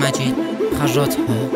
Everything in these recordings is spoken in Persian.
مجید خراط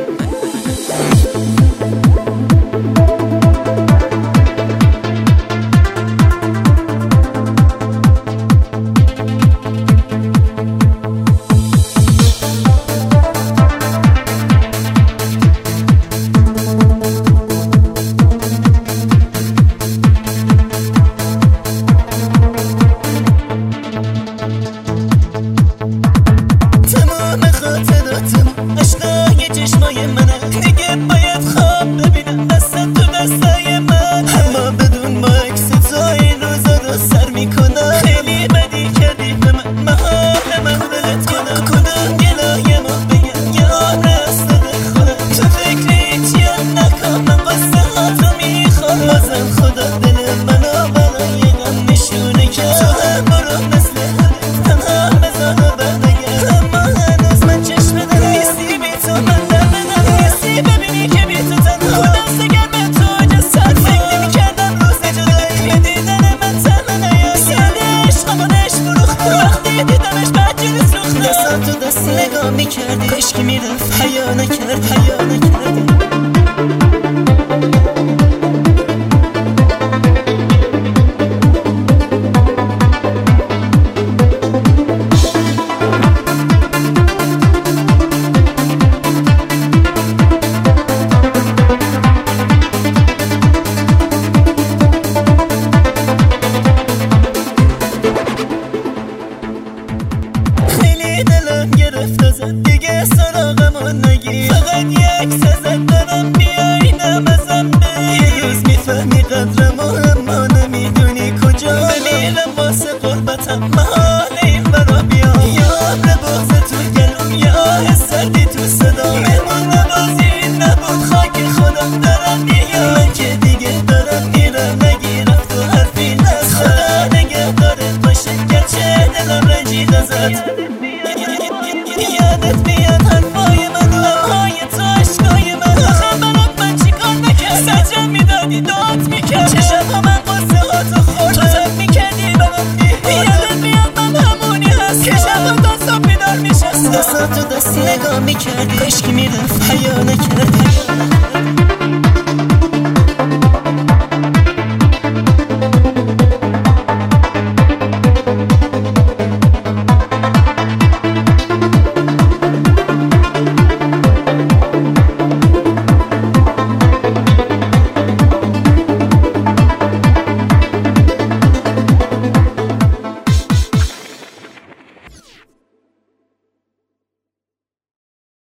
عشقای چشمای منه دیگه باید خواب ببینم دست تو دستای من اما بدون با عکس تو این روزا رو سر میکنم خیلی بدی کردی به من محال من ولت کنم کدوم گلای ما بگم یه عمر از دل خودم تو فکر هیچیم نکن من قصه ها تو میخوام بازم خدا دل منو برای غم نشونه کرد تو هم برو مثل همه تنها بزن و بردگم اما هنوز من چشم دل نیستی بی تو من در بدم نیستی ببینی که بی تو تنها خودم سگر به تو جسد فکر نمی کردم روز جدایی به دیدن من تنها نیایی یاد عشقمانش فروختم وقتی دیدمش بعد جلوس روختم دستم تو دست نگاه میکردی کاشکی میرفت حیا نکردی دلم گرفت ازت دیگه سراغمو نگیر فقط یک سزد دارم بیاینم ازم بگیر یه روز میفهمی قدرمو اما نمیدونی کجا بمیرم واسه قربتم محال این برا بیام یا عمر بغض تو گلوم یا آه سردی تو صدا مهمون نوازی نبود خاک خودم دارم میگم من که دیگه دارم میرم نگیرم تو حرفی نست خدا نگهدارت باشه گرچه دلم رنجید ازت یادت میاد حرفای من و همهای تو عشقای من آخه برات من چیکار نکرد سجرم میدادی داد میکرد چه شبها من قصه ها تو خورد تو تب میکردی برام یادت میاد من همونی هست که شبها تا صبح بیدار میشست دستم تو دست نگاه میکردی کاشکی میرفت حیا نکردی